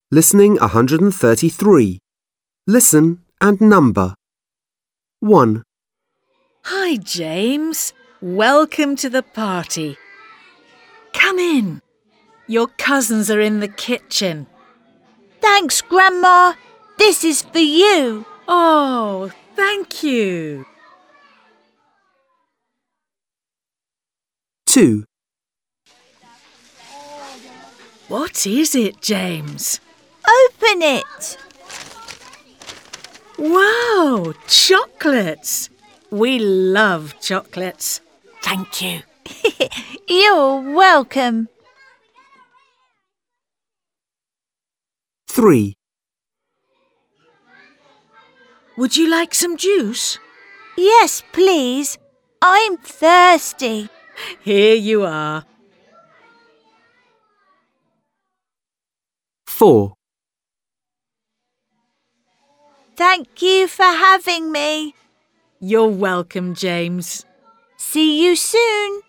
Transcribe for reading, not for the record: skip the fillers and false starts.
Listening 133. Listen and number. 1, Hi, James. Welcome to the party. Come in. Your cousins are in the kitchen. Thanks, Grandma. This is for you. Oh, thank you. 2, What is it, James? Open it. Wow, chocolates. We love chocolates. Thank you. You're welcome. 3, Would you like some juice? Yes, please. I'm thirsty. Here you are. 4, Thank you for having me. You're welcome, James. See you soon.